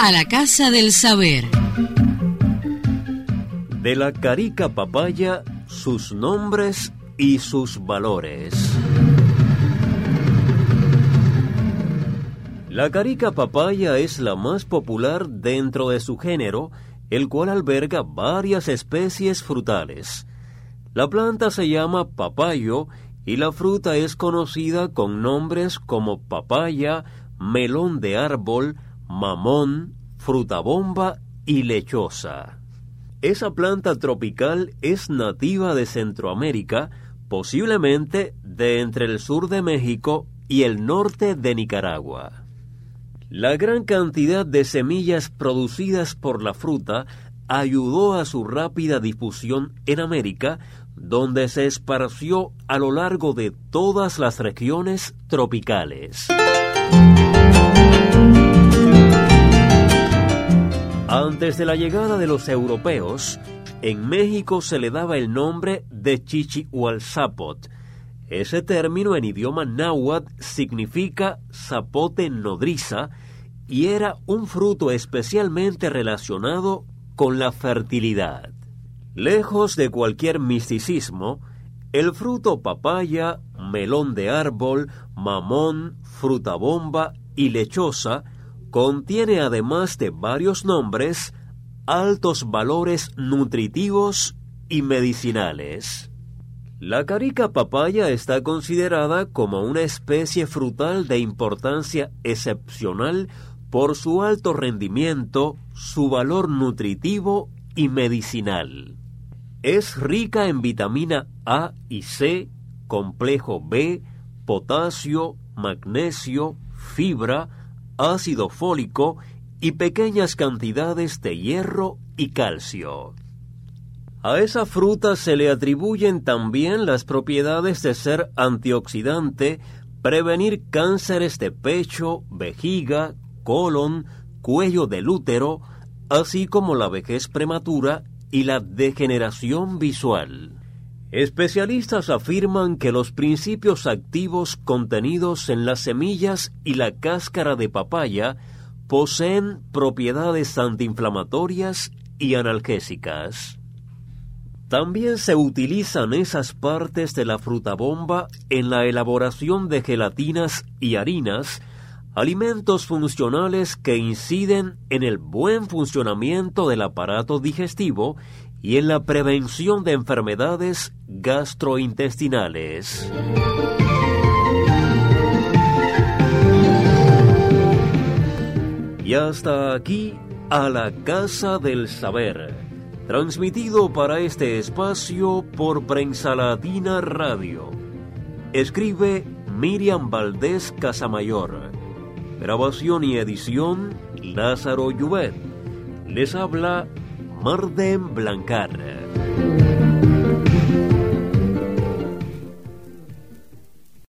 A la Casa del Saber. De la carica papaya, sus nombres y sus valores. La carica papaya es la más popular dentro de su género, el cual alberga varias especies frutales. La planta se llama papayo y la fruta es conocida con nombres como papaya, melón de árbol, mamón, frutabomba y lechosa. Esa planta tropical es nativa de Centroamérica, posiblemente de entre el sur de México y el norte de Nicaragua. La gran cantidad de semillas producidas por la fruta ayudó a su rápida difusión en América, donde se esparció a lo largo de todas las regiones tropicales. Antes de la llegada de los europeos, en México se le daba el nombre de chichihualzápotl. Ese término en idioma náhuatl significa zapote nodriza y era un fruto especialmente relacionado con la fertilidad. Lejos de cualquier misticismo, el fruto papaya, melón de árbol, mamón, frutabomba y lechosa contiene, además de varios nombres, altos valores nutritivos y medicinales. La carica papaya está considerada como una especie frutal de importancia excepcional por su alto rendimiento, su valor nutritivo y medicinal. Es rica en vitamina A y C, complejo B, potasio, magnesio, fibra, ácido fólico y pequeñas cantidades de hierro y calcio. A esa fruta se le atribuyen también las propiedades de ser antioxidante, prevenir cánceres de pecho, vejiga, colon, cuello del útero, así como la vejez prematura y la degeneración visual. Especialistas afirman que los principios activos contenidos en las semillas y la cáscara de papaya poseen propiedades antiinflamatorias y analgésicas. También se utilizan esas partes de la frutabomba en la elaboración de gelatinas y harinas, alimentos funcionales que inciden en el buen funcionamiento del aparato digestivo y en la prevención de enfermedades gastrointestinales. Y hasta aquí, A la Casa del Saber. Transmitido para este espacio por Prensa Latina Radio. Escribe Miriam Valdés Casamayor. Grabación y edición Lázaro Llubet. Les habla Marden Blancar.